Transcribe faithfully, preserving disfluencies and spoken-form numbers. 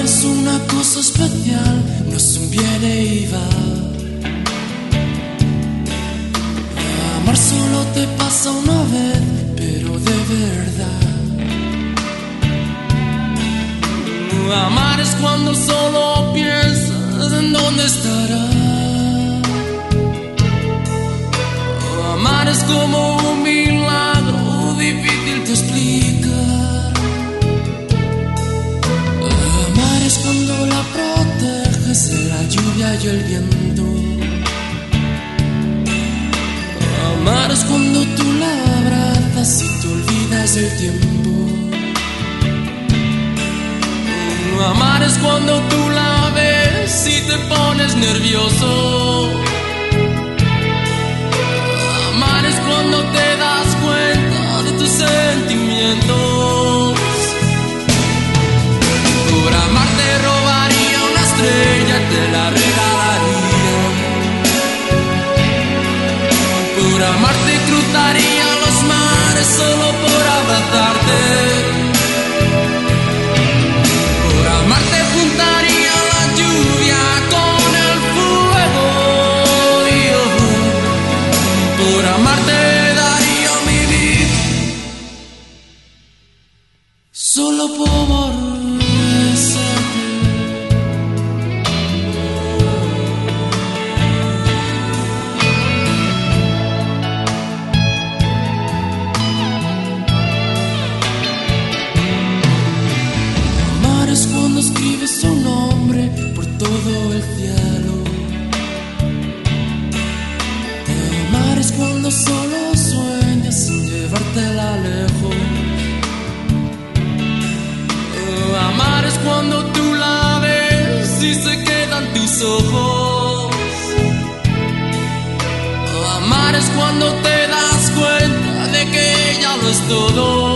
es una cosa especial, no es un viene y va. Amar solo te pasa una vez, pero de verdad. Amar es cuando solo piensas en dónde estará. Amar es como un milagro difícil de explicar. Amar es cuando la proteges de la lluvia y el viento. Amar es cuando tú la abrazas y te olvidas del tiempo. Amar es cuando tú la ves y te pones nervioso. Amar es cuando te das cuenta de tus sentimientos. Por amar te robaría una estrella y te la regalaría. Por amar te cruzaría los mares solo por abrazarte. Por amar te juntaría la lluvia con el fuego. Yo, por amar te daría mi vida solo por besarte. Amar es cuando escribes un nombre por todo el cielo. Amar es cuando solo sueñas sin llevártela lejos. Amar es cuando tú la ves y se quedan tus ojos. Amar es cuando te das cuenta de que ella lo es todo.